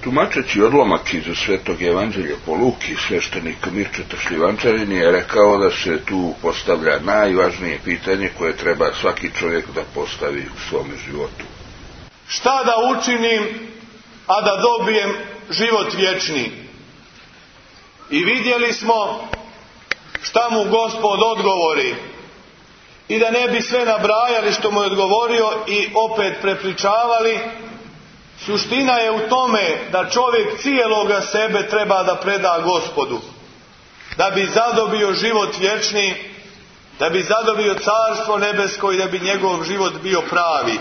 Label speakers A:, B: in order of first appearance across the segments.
A: Tumačeći odlomak iz Svetog evanđelja po Luki, sveštenik Mirčeta Šljivančanin je rekao da se tu postavlja najvažnije pitanje koje treba svaki čovjek da postavi u svome životu.
B: Šta da učinim, a da dobijem život vječni? I vidjeli smo šta mu Gospod odgovori. I da ne bi sve nabrajali što mu je odgovorio i opet prepričavali, suština je u tome da čovjek cijeloga sebe treba da preda Gospodu, da bi zadobio život vječni, da bi zadobio carstvo nebesko i da bi njegov život bio pravi.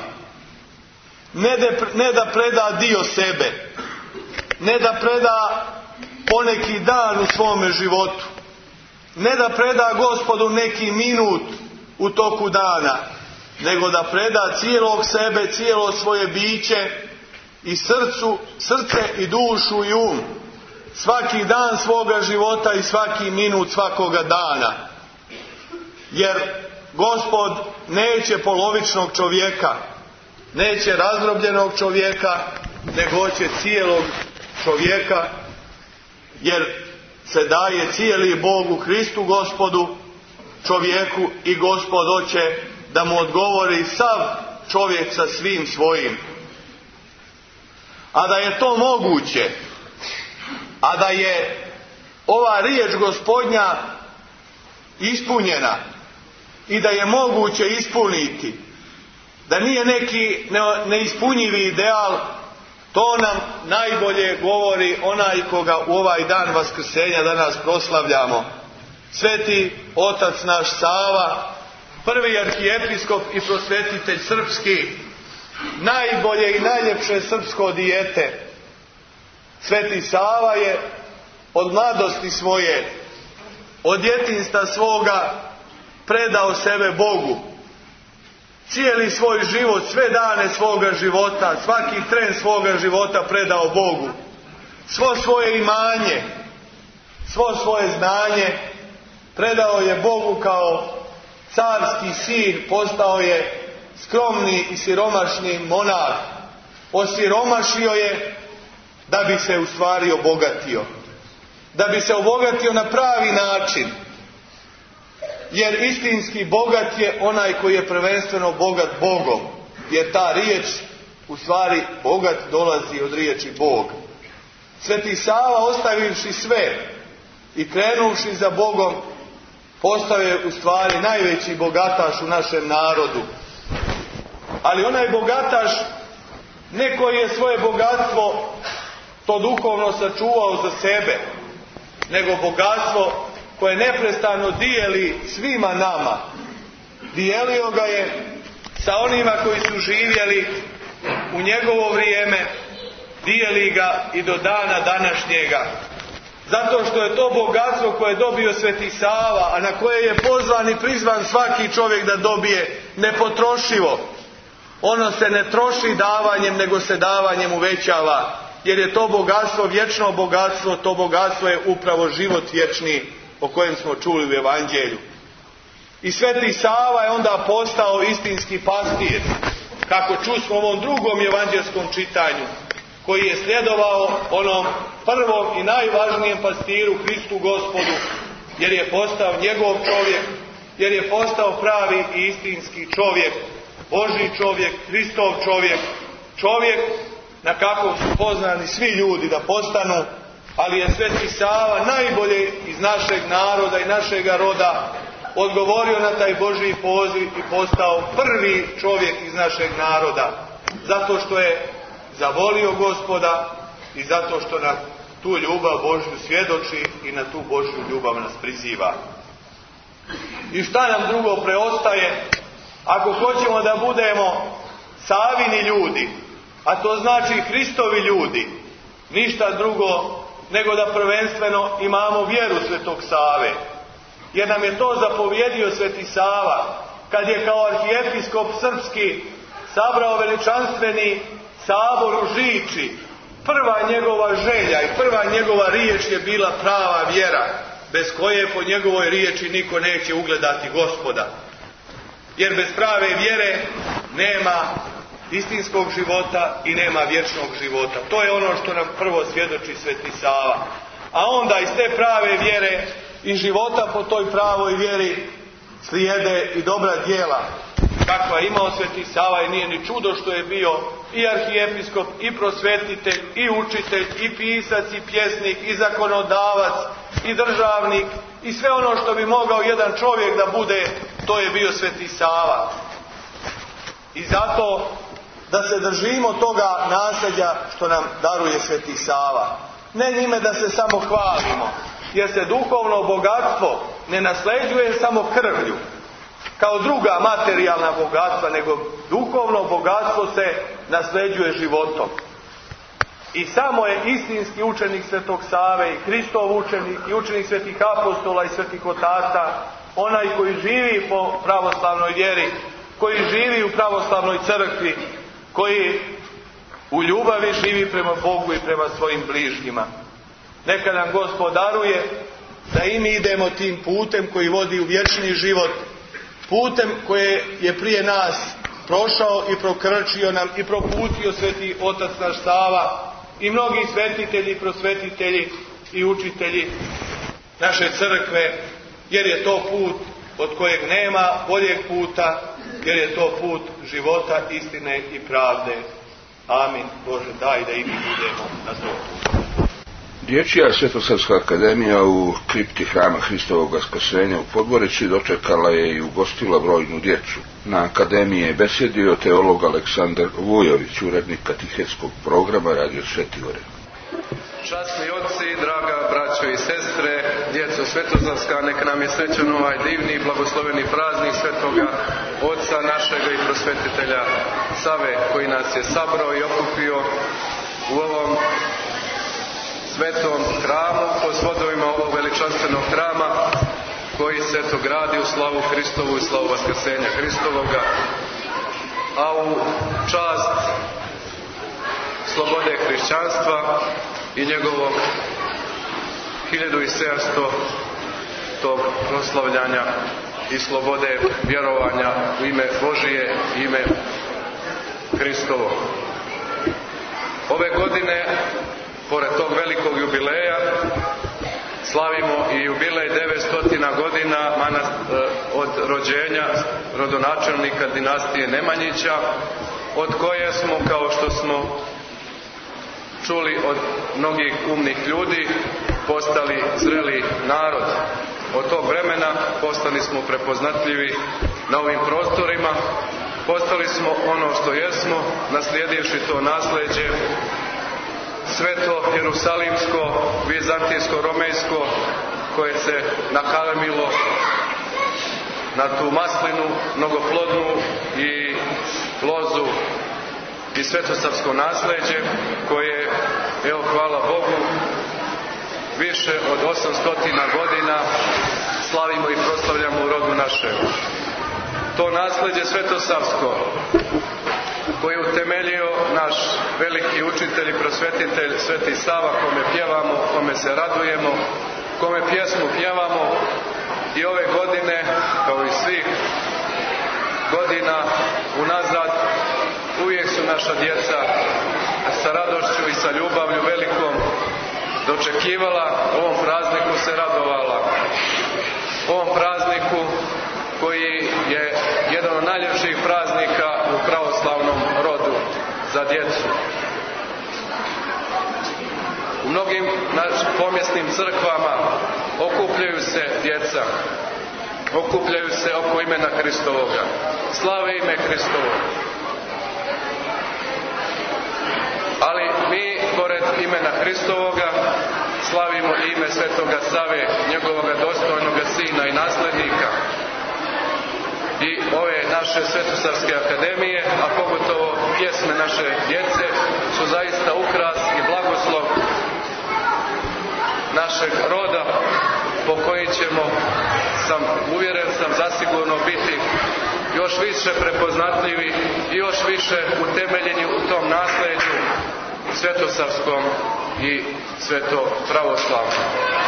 B: Ne da preda dio sebe, ne da preda poneki dan u svome životu, ne da preda Gospodu neki minut u toku dana, nego da preda cijelog sebe, cijelo svoje biće i srce i dušu i um, svaki dan svoga života i svaki minut svakoga dana. Jer Gospod neće polovičnog čovjeka, neće razdrobljenog čovjeka, nego hoće cijelog čovjeka, jer se daje cijeli Bog u Kristu Gospodu čovjeku i Gospod hoće da mu odgovori sav čovjek sa svim svojim. A da je to moguće, a da je ova riječ Gospodnja ispunjena i da je moguće ispuniti, da nije neki neispunjivi ideal, to nam najbolje govori onaj koga u ovaj dan Vaskrsenja danas proslavljamo. Sveti otac naš Sava, prvi arhijepiskop i prosvetitelj srpski, najbolje i najljepše srpsko dijete. Sveti Sava je od mladosti svoje, od djetinjstva svoga predao sebe Bogu. Cijeli svoj život, sve dane svoga života, svaki tren svoga života predao Bogu. Svo svoje imanje, svo svoje znanje predao je Bogu kao carski sin, postao je skromni i siromašni monah. Osiromašio je da bi se u stvari obogatio. Da bi se obogatio na pravi način. Jer istinski bogat je onaj koji je prvenstveno bogat Bogom. Jer ta riječ, u stvari bogat, dolazi od riječi Bog. Sveti Sava, ostavivši sve i krenuvši za Bogom, postao je u stvari najveći bogataš u našem narodu. Ali onaj bogataš, ne koji je svoje bogatstvo to duhovno sačuvao za sebe, nego bogatstvo koje neprestano dijeli svima nama. Dijelio ga je sa onima koji su živjeli u njegovo vrijeme, dijeli ga i do dana današnjega. Zato što je to bogatstvo koje je dobio Sveti Sava, a na koje je pozvan i prizvan svaki čovjek da dobije, nepotrošivo. Ono se ne troši davanjem, nego se davanjem uvećava. Jer je to bogatstvo vječno bogatstvo, to bogatstvo je upravo život vječni o kojem smo čuli u Evanđelju. I Sveti Sava je onda postao istinski pastir, kako čusmo u ovom drugom evanđelskom čitanju, koji je sljedovao onom prvom i najvažnijem pastiru, Kristu Gospodu, jer je postao njegov čovjek, jer je postao pravi i istinski čovjek, Božji čovjek, Kristov čovjek, čovjek na kakvog su poznani svi ljudi da postanu, ali je Sveti Sava najbolje iz našeg naroda i našega roda odgovorio na taj Božji poziv i postao prvi čovjek iz našeg naroda, zato što je zavolio Gospoda i zato što na tu ljubav Božju svjedoči i na tu Božju ljubav nas priziva. I šta nam drugo preostaje ako hoćemo da budemo Savini ljudi, a to znači Hristovi ljudi, ništa drugo nego da prvenstveno imamo vjeru Svetog Save. Jer nam je to zapovjedio Sveti Sava kad je kao arhijepiskop srpski sabrao veličanstveni sabor u Žiči. Prva njegova želja i prva njegova riječ je bila prava vjera, bez koje po njegovoj riječi niko neće ugledati Gospoda. Jer bez prave vjere nema istinskog života i nema vječnog života. To je ono što nam prvo svjedoči Sveti Sava. A onda iz te prave vjere i života po toj pravoj vjeri slijede i dobra djela kakva je imao Sveti Sava, i nije ni čudo što je bio i arhijepiskop, i prosvetitelj, i učitelj, i pisac, i pjesnik, i zakonodavac, i državnik, i sve ono što bi mogao jedan čovjek da bude, to je bio Sveti Sava. I zato da se držimo toga nasljeđa što nam daruje Sveti Sava. Ne njime da se samo hvalimo, jer se duhovno bogatstvo ne nasljeđuje samo krvlju, kao druga materijalna bogatstva, nego duhovno bogatstvo se nasljeđuje životom. I samo je istinski učenik Svetog Save i Kristov učenik i učenik svetih apostola i svetih otaca onaj koji živi po pravoslavnoj vjeri, koji živi u pravoslavnoj crkvi, koji u ljubavi živi prema Bogu i prema svojim bližnjima. Neka nam Gospod daruje da i mi idemo tim putem koji vodi u vječni život, putem koje je prije nas prošao i prokrčio nam i proputio Sveti Otac naš Sava i mnogi svetitelji, prosvetitelji i učitelji naše crkve, jer je to put od kojeg nema boljeg puta, jer je to put života, istine i pravde. Amin. Bože, daj da i mi budemo na tom putu.
A: Dječja Svetosavska akademija u kripti Hrama Hristovog Vaskrsenja u Podgorici dočekala je i ugostila brojnu djecu. Na akademiji je besjedio teolog Aleksandar Vujović, urednik katehetskog programa Radio Sveti Oren.
C: Časni oci, draga braćo i sestre, djeco Svetozavska, neka nam je srećan ovaj divni i blagosloveni praznik Svetoga Oca našega i prosvetitelja Save, koji nas je sabrao i okupio u ovom svetom hramu, pod svodovima ovog veličanstvenog hrama, koji se to gradi u slavu Hristovu i slavu Vaskrsenja Hristovoga, a u čast slobode hrišćanstva i njegovog 1700 tog proslavljanja i slobode vjerovanja u ime Božije i ime Hristovo. Ove godine, pored tog velikog jubileja, slavimo i jubilej 900 godina od rođenja rodonačelnika dinastije Nemanjića, od koje smo, kao što smo čuli od mnogih umnih ljudi, postali zreli narod. Od tog vremena postali smo prepoznatljivi na ovim prostorima, postali smo ono što jesmo, naslijedivši to nasljeđe sveto jerusalimsko, vizantijsko, romejsko, koje se nakalemilo na tu maslinu mnogoplodnu i lozu i svetosavsko nasljeđe koje, evo hvala Bogu, više od 800 godina slavimo i proslavljamo u rodu našem. To nasljeđe svetosavsko koji je utemeljio naš veliki učitelj i prosvetitelj Sveti Sava, kome pjevamo, kome se radujemo, kome pjesmu pjevamo, i ove godine, kao i svih godina unazad, uvijek su naša djeca sa radošću i sa ljubavlju velikom dočekivala, ovom prazniku se radovala. Ovom prazniku koji je jedan od najljepših praznika u pravoslavnom rodu za djecu. U mnogim pomjesnim crkvama okupljaju se djeca, okupljaju se oko imena Hristovoga, slave ime Hristovo. Ali mi, pored imena Hristovoga, slavimo i ime Svetoga Save, njegovoga dostojnoga sina i nasljednika. I ove naše Svetosavske akademije, a pogotovo pjesme naše djece, su zaista ukras i blagoslov našeg roda, po koji ćemo, uvjeren sam, zasigurno biti još više prepoznatljivi i još više utemeljeni u tom nasljeđu svetosavskom i svetopravoslavnom.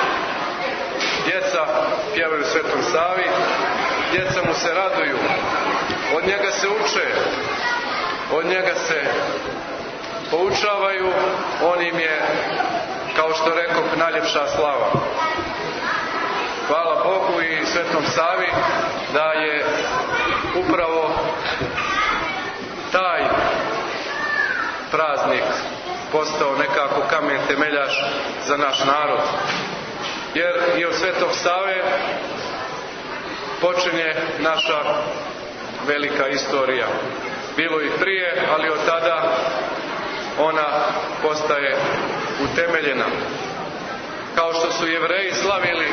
C: Djeca pjevaju Svetom Savi, djeca mu se raduju, od njega se uče, od njega se poučavaju, on im je, kao što rekoh, najljepša slava. Hvala Bogu i Svetom Savi da je upravo taj praznik postao nekako kamen temeljaš za naš narod. Jer i od Svetog Save počinje naša velika istorija. Bilo i prije, ali od tada ona postaje utemeljena. Kao što su Jevreji slavili,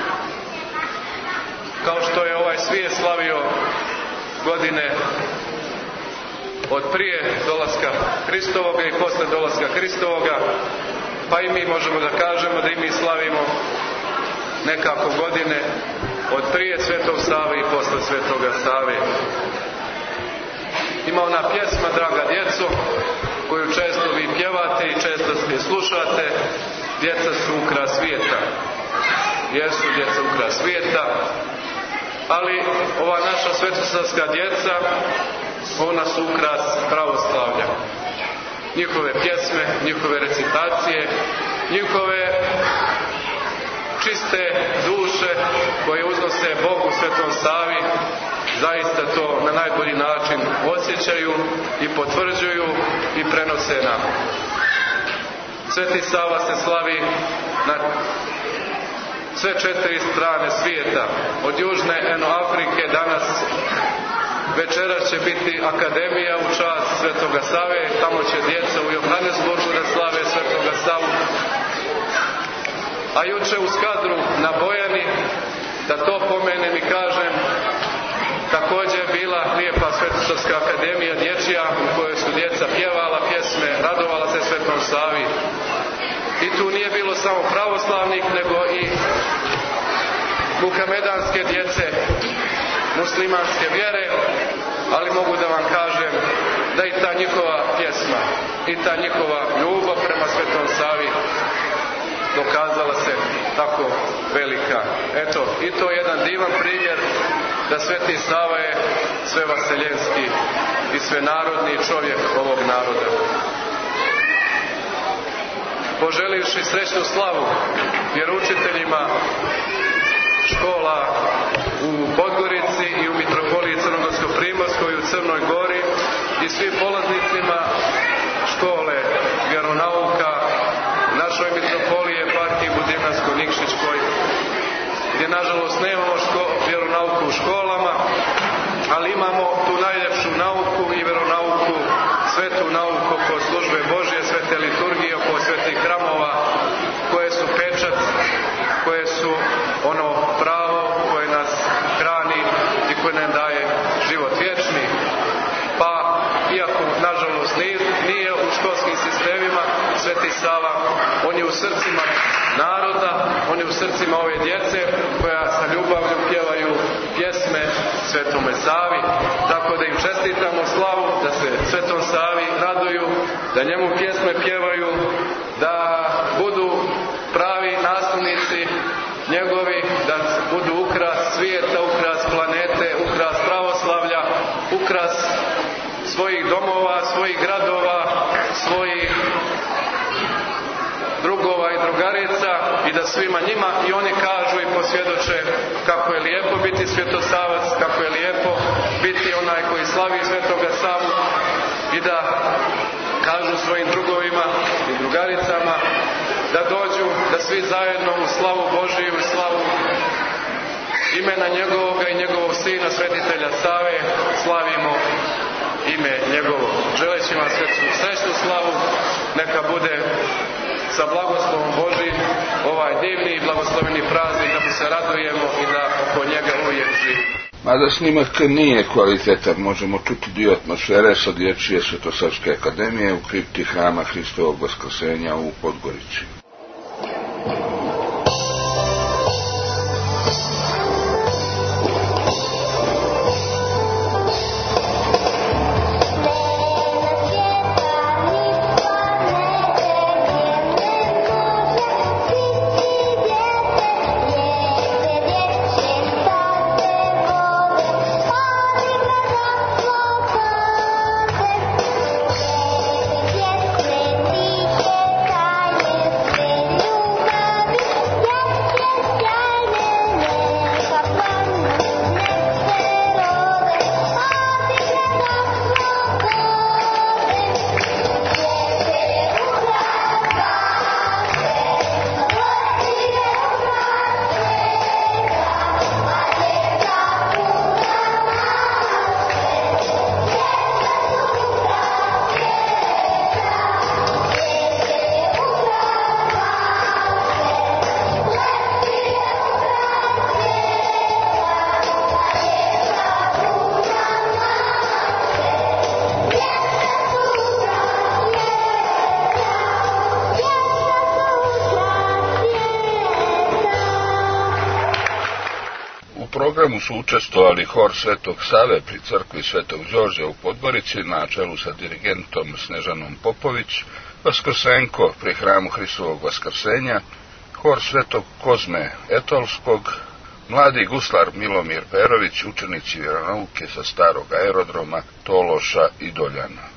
C: kao što je ovaj svijet slavio godine od prije dolaska Hristovoga i posle dolaska Hristovoga, pa i mi možemo da kažemo da i mi slavimo nekako godine od prije Svetog Save i posle Svetoga Save. Ima ona pjesma, draga djeco, koju često vi pjevate i često je slušate, djeca su ukras svijeta. Jesu djeca ukras svijeta, ali ova naša svetosavska djeca, ona su ukras pravoslavlja. Njihove pjesme, njihove recitacije, njihove čiste duše koje uznose Bogu Svetom Savi, zaista to na najbolji način osjećaju i potvrđuju i prenose nam. Sveti Sava se slavi na sve 4 strane svijeta. Od južne eno Afrike danas večeras će biti akademija u čast Svetoga Save, tamo će djeca u Johannesburgu da slave Svetoga Savu. A juče u Skadru na Bojani, da to pomenem i kažem, također je bila lijepa Svetosavska akademija dječja u kojoj su djeca pjevala pjesme, radovala se Svetom Savi. I tu nije bilo samo pravoslavnih, nego i muhamedanske djece, muslimanske vjere, ali mogu da vam kažem da i ta njihova pjesma i ta njihova ljubav prema Svetom Savi dokazala se tako velika. Eto, i to je jedan divan primjer da Sveti Sava je svevaseljenski i svenarodni čovjek ovog naroda. Poželivši srećnu slavu vjeroučiteljima škola u Podgorici i u Mitropoliji Crnogorsko-Primorskoj i u Crnoj Gori i svim polaznicima škole vjeronauka u našoj Mitropoliji Eparhiji Budimljansko-Nikšićkoj, gdje nažalost nemamo vjeronauku u školama, ali imamo tu najljepšu nauku i vjeronauku, svetu nauku oko službe Božje, svete liturgije, oko svetih hramova, koje su pečat, koje su ono pravo koje nas hrani i koje nam daje život vječni. Pa, iako nažalost nije u školskim sistemima, Sveti Sava, on je u srcima naroda, on je u srcima ove djece koja sa ljubavlju pjevaju pjesme Svetome Savi. Tako da im čestitamo slavu, da se Svetom Savi raduju, da njemu pjesme pjevaju, da budu pravi nastavnici njegovi, da budu ukras svijeta, ukras planete, ukras pravoslavlja, ukras svojih domova, svojih gradova, svojih drugova i drugarica i da svima njima i oni kažu i posvjedoče kako je lijepo biti svjetosavac, kako je lijepo biti onaj koji slavi Svetoga Savu i da kažu svojim drugovima i drugaricama da dođu, da svi zajedno u slavu Božiju i slavu imena njegovoga i njegovog sina svetitelja Save slavimo ime njegovo. Želeći vam srećnu slavu, neka bude sa blagoslovom Božijim ovaj divni i blagosloveni praznik, da mu se radujemo i da oko njega uvijek živimo.
A: Mada snimak nije kvalitetan, možemo čuti dio atmosfere sa dječje Svetosavske akademije u kripti hrama Hristovog Vaskrsenja u Podgorici. programu su učestvovali hor Svetog Save pri crkvi Svetog Đorđa u Podgorici na čelu sa dirigentom Snežanom Popović, Vaskrsenko pri hramu Hristovog Vaskrsenja, hor Svetog Kozme Etolskog, mladi guslar Milomir Perović, učenici vjeronauke sa starog aerodroma, Tološa i Doljana.